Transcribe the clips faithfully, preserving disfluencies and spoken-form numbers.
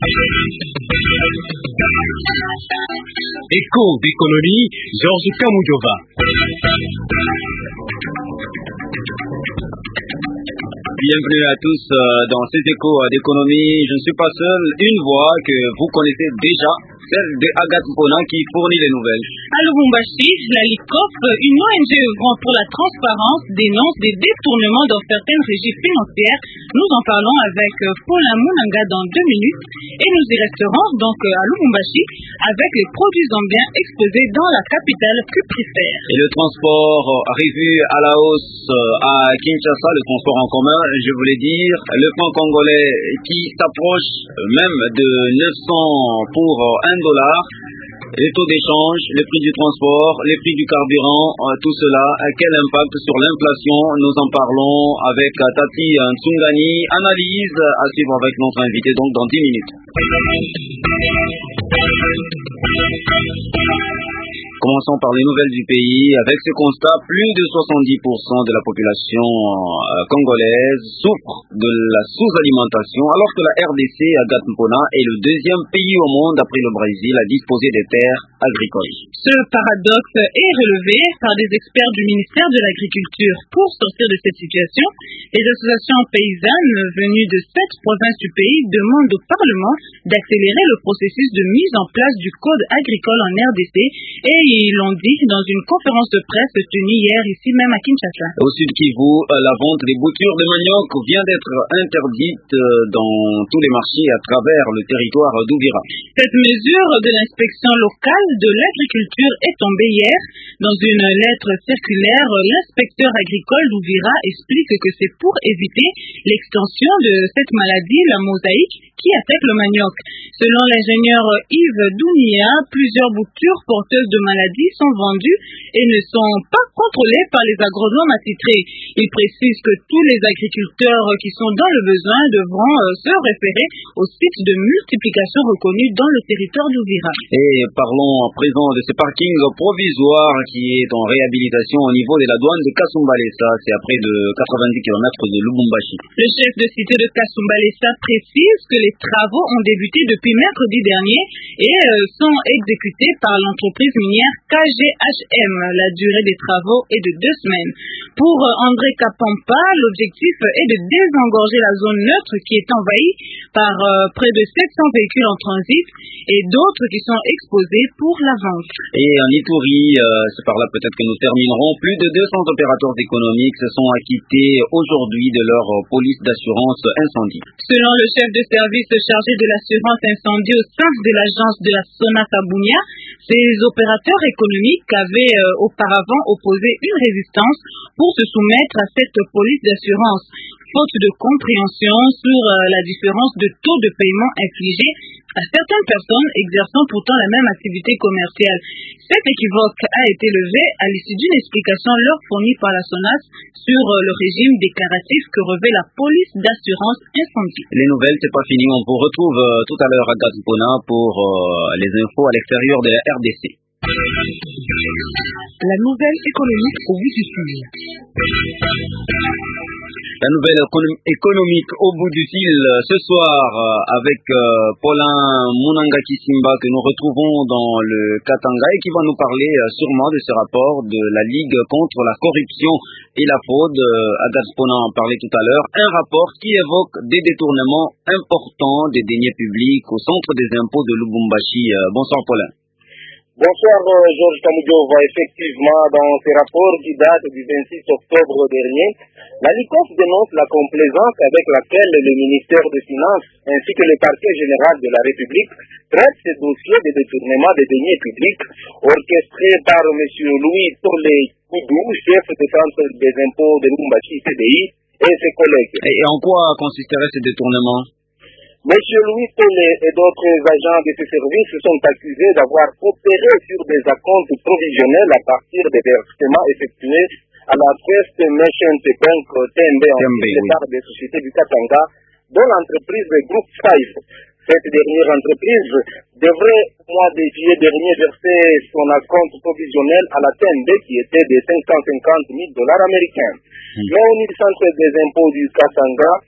Écho d'économie, Georges Kamoudjova. Bienvenue à tous dans ces échos d'économie. Je ne suis pas seul, une voix que vous connaissez déjà, celle de Agathe Mpona qui fournit les nouvelles. À Lubumbashi, la LICOP, une O N G œuvrant pour la transparence, dénonce des détournements dans certaines régies financières. Nous en parlons avec Paulin Munanga dans deux minutes et nous y resterons donc à Lubumbashi avec les produits zambiens exposés dans la capitale cuprifère. Et le transport revu à la hausse à Kinshasa, le transport en commun, je voulais dire, le franc congolais qui s'approche même de neuf cents pour un dollar. Les taux d'échange, les prix du transport, les prix du carburant, euh, tout cela, quel impact sur l'inflation? Nous en parlons avec Tati Tsungani. Analyse à suivre avec notre invité donc dans dix minutes. Commençons par les nouvelles du pays. Avec ce constat, plus de soixante-dix pour cent de la population euh, congolaise souffre de la sous-alimentation, alors que la R D C, Agathe Mpona, est le deuxième pays au monde, après le Brésil, à disposer des terres agricoles. Ce paradoxe est relevé par des experts du ministère de l'Agriculture. Pour sortir de cette situation, les associations paysannes venues de sept provinces du pays demandent au Parlement d'accélérer le processus de mise en place du code agricole en R D C, et ils l'ont dit dans une conférence de presse tenue hier ici même à Kinshasa. Au Sud Kivu, la vente des boutures de manioc vient d'être interdite dans tous les marchés à travers le territoire d'Ouvira. Cette mesure de l'inspection locale de l'agriculture est tombée hier. Dans une lettre circulaire, l'inspecteur agricole d'Ouvira explique que c'est pour éviter l'extension de cette maladie, la mosaïque, qui attaque le manioc. Selon l'ingénieur Yves Dounia, plusieurs boutures porteuses de maladies sont vendues et ne sont pas contrôlées par les agronomes attitrés. Il précise que tous les agriculteurs qui sont dans le besoin devront se référer au site de multiplication reconnu dans le territoire d'Ouvira. Et parlons à présent de ce parking provisoire qui est en réhabilitation au niveau de la douane de Kasumbalesa. C'est à près de quatre-vingt-dix kilomètres de Lubumbashi. Le chef de cité de Kasumbalesa précise que les travaux ont débuté depuis mercredi dernier et sont exécutés par l'entreprise minière K G H M. La durée des travaux est de deux semaines. Pour André Kapampa, l'objectif est de désengorger la zone neutre qui est envahie par près de sept cents véhicules en transit et d'autres qui sont exposés pour la vente. Et en Ituri, euh, c'est par là peut-être que nous terminerons, plus de deux cents opérateurs économiques se sont acquittés aujourd'hui de leur police d'assurance incendie. Selon le chef de service chargé de l'assurance incendie au sein de l'agence de la Sonata Bunia, ces opérateurs économiques avaient euh, auparavant opposé une résistance pour se soumettre à cette police d'assurance, faute de compréhension sur euh, la différence de taux de paiement infligé à certaines personnes exerçant pourtant la même activité commerciale. Cet équivoque a été levé à l'issue d'une explication leur fournie par la SONAS sur euh, le régime déclaratif que revêt la police d'assurance incendie. Les nouvelles, c'est pas fini. On vous retrouve euh, tout à l'heure à Agathe Mpona pour euh, les infos à l'extérieur de la R D C. La nouvelle économique au bout du fil. La nouvelle économique au bout du fil ce soir avec euh, Paulin Munanga Kisimba que nous retrouvons dans le Katanga et qui va nous parler euh, sûrement de ce rapport de la Ligue contre la corruption et la fraude. Euh, Agathe Mpona en parlait tout à l'heure. Un rapport qui évoque des détournements importants des deniers publics au centre des impôts de Lubumbashi. Euh, bonsoir Paulin. Bonsoir Georges Kamoudjova. Effectivement, dans ce rapport qui date du vingt-six octobre dernier, la LICOP dénonce la complaisance avec laquelle le ministère des Finances ainsi que le parquet général de la République traite ce dossier de détournement des deniers publics orchestré par M. Louis Tolé Koudou, chef de centre des impôts de Lubumbashi C D I, et ses collègues. Et en quoi consisterait ce détournement? Monsieur Louis Tolé et d'autres agents de ce service sont accusés d'avoir opéré sur des acomptes provisionnels à partir des versements effectués à la First Merchant Bank T M B en par des sociétés du Katanga, dont l'entreprise Group cinq. Cette dernière entreprise devrait, au mois de juillet dernier, verser son acompte provisionnel à la T M B qui était de cinq cent cinquante mille dollars américains. Mais au centre des impôts du Katanga,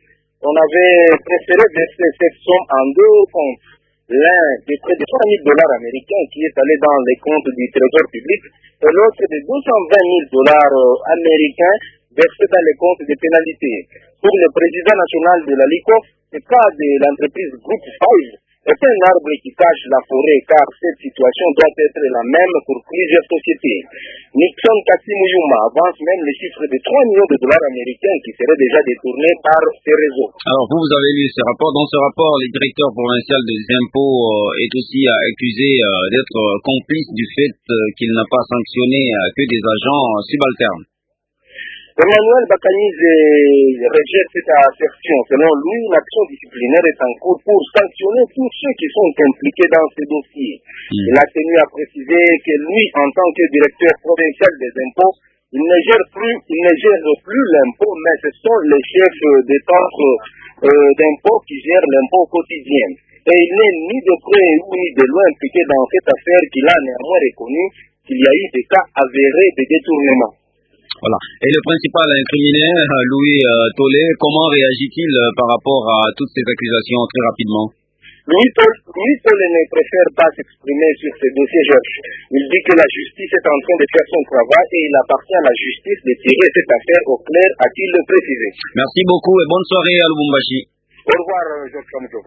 on avait préféré verser cette somme en deux comptes. L'un de près de trois mille dollars américains qui est allé dans les comptes du Trésor public et l'autre de deux cent vingt mille dollars américains versés dans les comptes des pénalités. Pour le président national de la L I C O, le cas de l'entreprise Groupe cinq est un arbre qui cache la forêt car cette situation doit être la même pour plusieurs sociétés. Nixon Kassimuyuma avance même le chiffre de trois millions de dollars américains qui seraient déjà détournés par ces réseaux. Alors vous, vous avez lu ce rapport. Dans ce rapport, le directeur provincial des impôts euh, est aussi euh, accusé euh, d'être euh, complice du fait euh, qu'il n'a pas sanctionné euh, que des agents euh, subalternes. Emmanuel Bakanize rejette cette assertion. Selon lui, l'action disciplinaire est en cours pour sanctionner tous ceux qui sont impliqués dans ce dossier. Mm. Il a tenu à préciser que lui, en tant que directeur provincial des impôts, il ne gère plus, il ne gère plus l'impôt, mais ce sont les chefs des centres euh, d'impôts qui gèrent l'impôt quotidien. Et il n'est ni de près ni de loin impliqué dans cette affaire qu'il a néanmoins reconnu qu'il y a eu des cas avérés de détournement. Voilà. Et le principal incriminé, Louis euh, Tolé, comment réagit-il euh, par rapport à toutes ces accusations très rapidement? Louis Tolé ne préfère pas s'exprimer sur ce dossier, Georges. Il dit que la justice est en train de faire son travail et il appartient à la justice de tirer cette affaire au clair, a-t-il précisé. Merci beaucoup et bonne soirée à Lubumbashi. Au revoir, Georges Kamutova.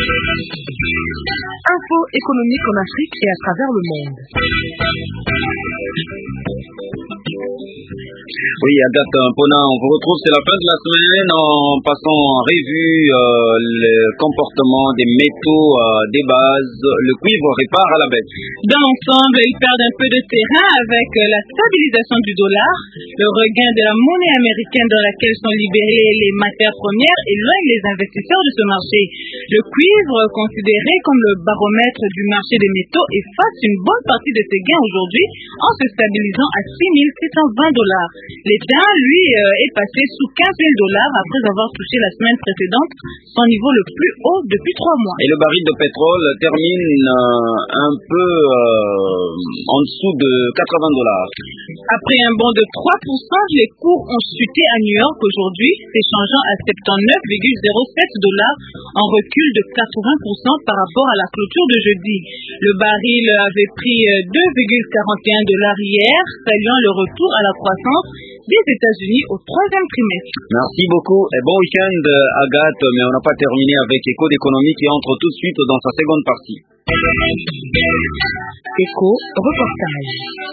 Info économique en Afrique et à travers le monde. Oui, Agathe Pona, on vous retrouve, c'est la fin de la semaine en passant en revue euh, le comportement des métaux euh, des bases. Le cuivre répare à la baisse. Dans l'ensemble, ils perdent un peu de terrain avec la stabilisation du dollar, le regain de la monnaie américaine dans laquelle sont libérées les matières premières éloigne les investisseurs de ce marché. Le cuivre, considéré comme le baromètre du marché des métaux, efface une bonne partie de ses gains aujourd'hui en se stabilisant à six mille sept cent vingt dollars. L'État, lui, euh, est passé sous quinze mille dollars après avoir touché la semaine précédente son niveau le plus haut depuis trois mois. Et le baril de pétrole termine euh, un peu euh, en dessous de quatre-vingts dollars. Après un bond de trois pour cent, les cours ont chuté à New York aujourd'hui, s'échangeant à soixante-dix-neuf virgule zéro sept dollars en recul de quatre-vingts pour cent par rapport à la clôture de jeudi. Le baril avait pris deux virgule quarante et un dollars hier, saluant le retour à la croissance des États-Unis au troisième trimestre. Merci beaucoup et bon week-end Agathe, mais on n'a pas terminé avec Éco d'économie qui entre tout de suite dans sa seconde partie. Éco reportage.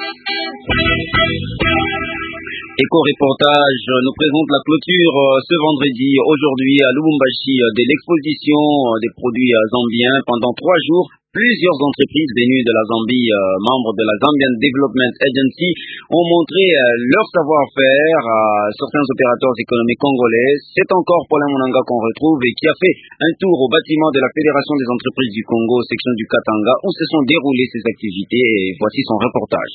Éco reportage nous présente la clôture ce vendredi aujourd'hui à Lubumbashi de l'exposition des produits zambiens pendant trois jours. Plusieurs entreprises venues de la Zambie, euh, membres de la Zambian Development Agency, ont montré euh, leur savoir-faire à certains opérateurs économiques congolais. C'est encore Paulin Monanga qu'on retrouve et qui a fait un tour au bâtiment de la Fédération des entreprises du Congo, section du Katanga, où se sont déroulées ces activités et voici son reportage.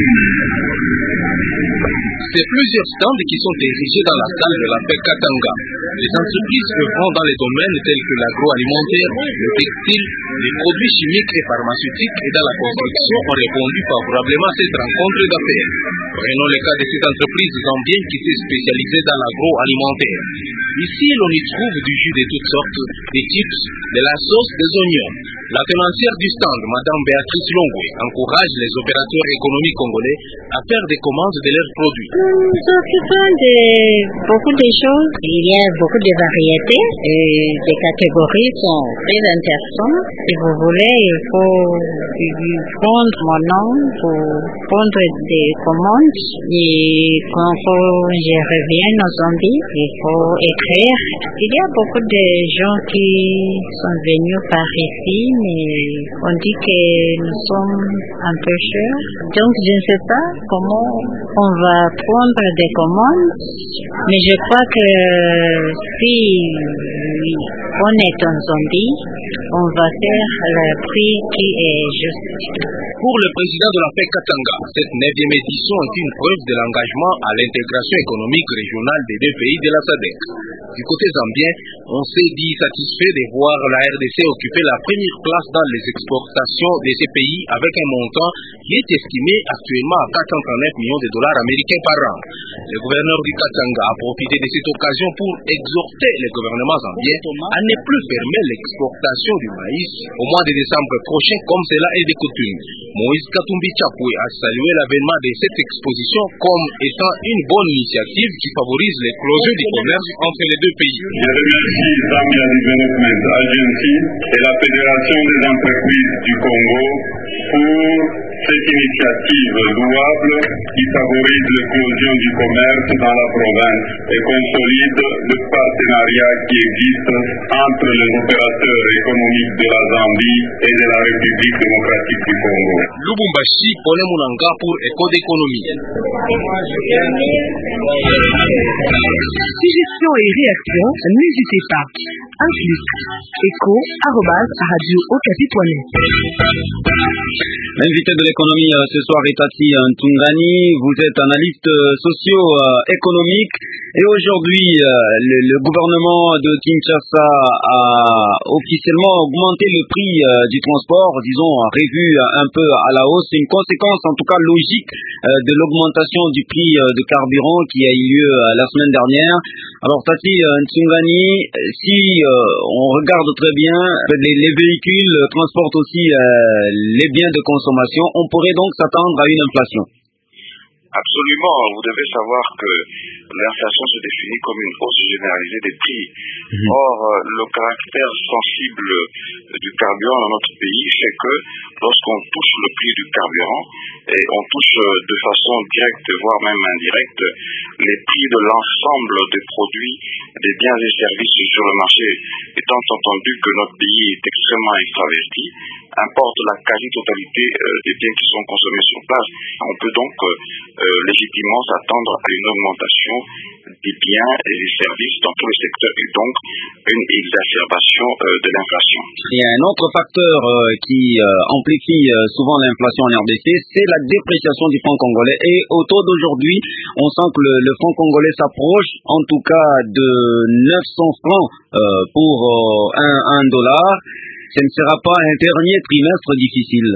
C'est plusieurs stands qui sont érigés dans la salle de la P E C Katanga. Les entreprises œuvrant dans les domaines tels que l'agroalimentaire, le textile, les produits chimiques et pharmaceutiques et dans la construction ont répondu favorablement à cette rencontre d'affaires. Prenons le cas de cette entreprise zambienne qui s'est spécialisée dans l'agroalimentaire. Ici, l'on y trouve du jus de toutes sortes, des chips, de la sauce, des oignons. La tenancière du stand, Madame Béatrice Longwe, encourage les opérateurs économiques congolais à faire des commandes de leurs produits. Nous nous occupons de beaucoup de choses. Il y a beaucoup de variétés et les catégories sont très intéressantes. Si vous voulez, il faut prendre mon nom pour prendre des commandes. Et quand je reviens en Zambie, il faut écrire. Il y a beaucoup de gens qui sont venus par ici, mais on dit que nous sommes un peu chers. Donc je ne sais pas comment on va prendre des commandes, mais je crois que si on est en Zambie, on va faire le prix qui est juste. Pour le président de la P E C Katanga, cette neuvième édition est une preuve de l'engagement à l'intégration économique régionale des deux pays de la S A D C. Du côté zambien, On s'est dit satisfait de voir la R D C occuper la première place dans les exportations de ces pays avec un montant qui est estimé actuellement à quatre cent trente-neuf millions de dollars américains par an. Le gouverneur du Katanga a profité de cette occasion pour exhorter les gouvernements zambiens à ne plus fermer l'exportation du maïs au mois de décembre prochain comme cela est de coutume. Moïse Katumbi Chapoué a salué l'avènement de cette exposition comme étant une bonne initiative qui favorise l'éclosion du commerce entre les deux pays. Je remercie Zambia Development Agency et la Fédération des entreprises du Congo pour cette initiative louable qui favorise l'éclosion du commerce dans la province et consolide le partenariat qui existe entre les opérateurs économiques de la Zambie et de la République démocratique du Congo. Lubumbashi, Pone Munanga pour Éco d'économie. Suggestions et réactions, n'hésitez pas. Un clic. Éco arobase radio okapi point net. L'invité de l'économie ce soir est Tati Ntungani. Vous êtes analyste socio-économique et aujourd'hui le, le gouvernement de Kinshasa a officiellement augmenté le prix du transport, disons revu un peu à la hausse. C'est une conséquence en tout cas logique de l'augmentation du prix de carburant qui a eu lieu la semaine dernière. Alors Tati Ntungani, si on regarde très bien, les, les véhicules transportent aussi les biens de consommation, on pourrait donc s'attendre à une inflation. Absolument, vous devez savoir que l'inflation se définit comme une hausse généralisée des prix. Mmh. Or, le caractère sensible du carburant dans notre pays fait que lorsqu'on touche le prix du carburant, et on touche de façon directe, voire même indirecte, les prix de l'ensemble des produits, des biens et services sur le marché, étant entendu que notre pays est extrêmement extraverti, importe la quasi-totalité euh, des biens qui sont consommés sur place. On peut donc euh, euh, légitimement s'attendre à une augmentation des biens et des services dans tous les secteurs et donc une exacerbation euh, de l'inflation. Il y a un autre facteur euh, qui euh, amplifie euh, souvent l'inflation en R D C, c'est la dépréciation du franc congolais. Et au taux d'aujourd'hui, on sent que le, le franc congolais s'approche en tout cas de neuf cents francs euh, pour euh, un, un dollar. Ce ne sera pas un dernier trimestre difficile.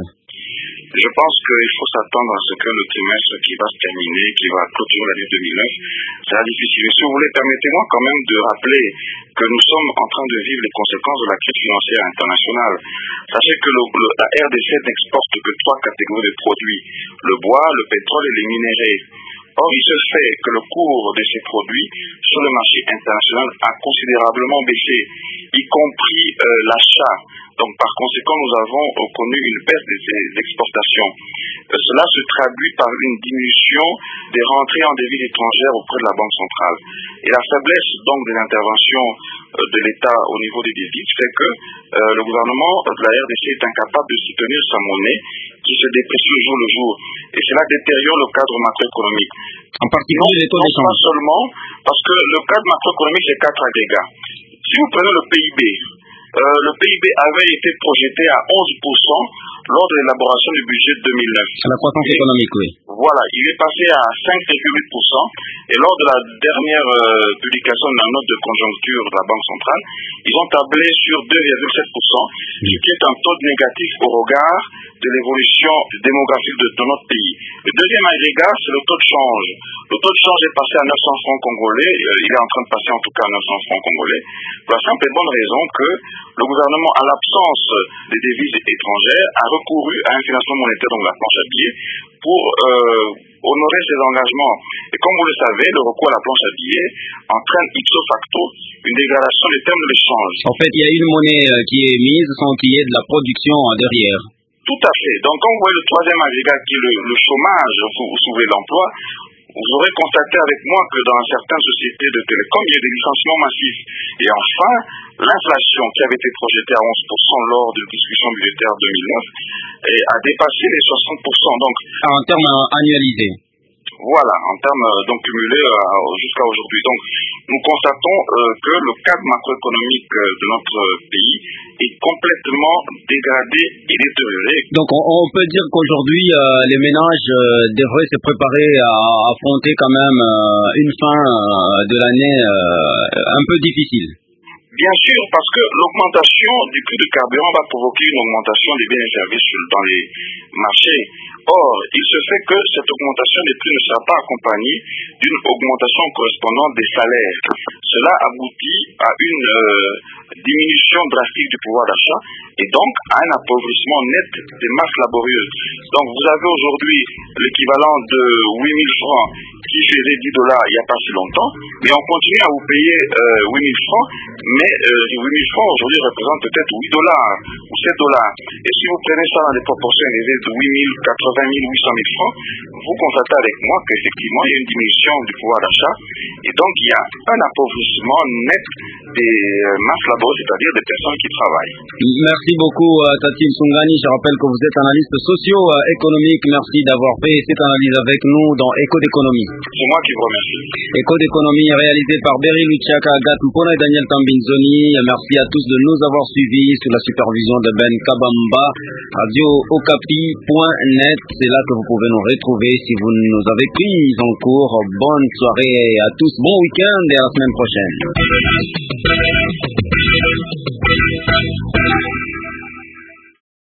Je pense qu'il faut s'attendre à ce que le trimestre qui va se terminer, qui va clôturer l'année deux mille neuf, sera difficile. Et si vous voulez, permettez-moi quand même de rappeler que nous sommes en train de vivre les conséquences de la crise financière internationale. Sachez que le, le, la R D C n'exporte que trois catégories de produits, le bois, le pétrole et les minéraux. Or, il se fait que le cours de ces produits sur le marché international a considérablement baissé, y compris euh, l'achat. Donc, par conséquent, nous avons euh, connu une baisse de ces exportations. Euh, cela se traduit par une diminution des rentrées en devises étrangères auprès de la Banque centrale. Et la faiblesse donc de l'intervention euh, de l'État au niveau des devises fait que euh, le gouvernement de la R D C est incapable de soutenir sa monnaie qui se déprécie jour le jour. Et cela détériore le cadre macroéconomique. En particulier les taux d'échange. Pas seulement, parce que le cadre macroéconomique, c'est quatre agrégats. Si vous prenez le P I B, Euh, le P I B avait été projeté à onze pour cent lors de l'élaboration du budget de deux mille neuf. La croissance et, économique, oui. Voilà, il est passé à cinq virgule huit pour cent et lors de la dernière euh, publication de la note de conjoncture de la Banque centrale, ils ont tablé sur deux virgule sept pour cent, ce qui est un taux négatif au regard de l'évolution démographique de, de notre pays. Le deuxième agrégat, c'est le taux de change. Le taux de change est passé à neuf cents francs congolais, euh, il est en train de passer en tout cas à neuf cents francs congolais, pour la simple et bonne raison que le gouvernement, à l'absence des devises étrangères, a recouru à un financement monétaire, donc la planche à billets, pour euh, honorer ses engagements. Et comme vous le savez, le recours à la planche à billets entraîne ipso facto une dégradation des termes de l'échange. En fait, il y a une monnaie qui est mise sans qu'il y ait de la production derrière. Tout à fait. Donc, quand vous voyez le troisième agrégat qui est le, le chômage, vous soulevez l'emploi, vous aurez constaté avec moi que dans certaines sociétés de télécom, il y a des licenciements massifs. Et enfin, l'inflation qui avait été projetée à onze pour cent lors de la discussion budgétaire deux mille neuf a dépassé les soixante pour cent. Donc, en termes annualisés. Voilà, en termes donc cumulés euh, jusqu'à aujourd'hui. Donc, nous constatons euh, que le cadre macroéconomique de notre pays est complètement dégradé et détérioré. Donc, on, on peut dire qu'aujourd'hui, euh, les ménages euh, devraient se préparer à affronter quand même euh, une fin euh, de l'année euh, un peu difficile. Bien sûr, parce que l'augmentation du prix du carburant va provoquer une augmentation des biens et services dans les marchés. Or, il se fait que cette augmentation des prix ne sera pas accompagnée d'une augmentation correspondante des salaires. Cela aboutit à une euh, diminution drastique du pouvoir d'achat et donc à un appauvrissement net des masses laborieuses. Donc vous avez aujourd'hui l'équivalent de huit mille francs qui faisait dix dollars il n'y a pas si longtemps, mais on continue à vous payer euh, huit mille francs, mais euh, huit mille francs aujourd'hui représentent peut-être huit dollars ou sept dollars. Et si vous prenez ça dans des proportions élevées de huit mille, quatre-vingt mille, huit cent mille francs, vous constatez avec moi qu'effectivement il y a une diminution du pouvoir d'achat et donc il y a un appauvrissement net des masses laborieuses, c'est-à-dire des personnes qui travaillent. Merci beaucoup Tati Msungani, je rappelle que vous êtes analyste socio-économique. Merci d'avoir fait cette analyse avec nous dans Écho d'économie. C'est moi qui vous remercie. Écho d'économie réalisé par Berry Luchaka, Agathe Mpona et Daniel Tambinzoni. Merci à tous de nous avoir suivis sous la supervision de Ben Kabamba. Radio okapi point net, c'est là que vous pouvez nous retrouver si vous nous avez pris en cours. Bonne soirée à tous, bon week-end et à la semaine prochaine.